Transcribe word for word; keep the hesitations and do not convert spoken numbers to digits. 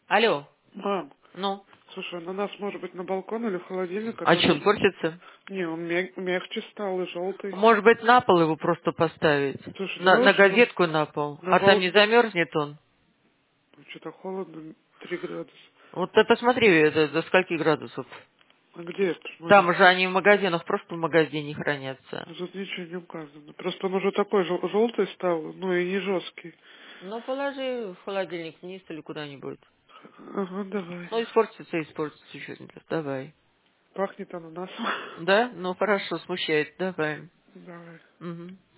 Алло. Мам, Ну, слушай, ананас может быть на балкон или в холодильник, а а то что, он он... портится? Не, он мяг- мягче стал и желтый. Может быть, на пол его просто поставить? Слушай, На, давай на лучше на, газетку на пол. на А там не балкон. замерзнет он? Что-то холодно, три градуса. Вот ты посмотри, это до скольки градусов. А где это? Посмотри. Там же они в магазинах просто в магазине хранятся. Ну, тут ничего не указано. Просто он уже такой жел- желтый стал, ну и не жесткий. Ну, положи в холодильник вниз или куда-нибудь. Ага, давай. Ну, испортится, испортится еще. Давай. Пахнет ананасом. Да? Ну, хорошо, смущает. Давай. Давай. Угу.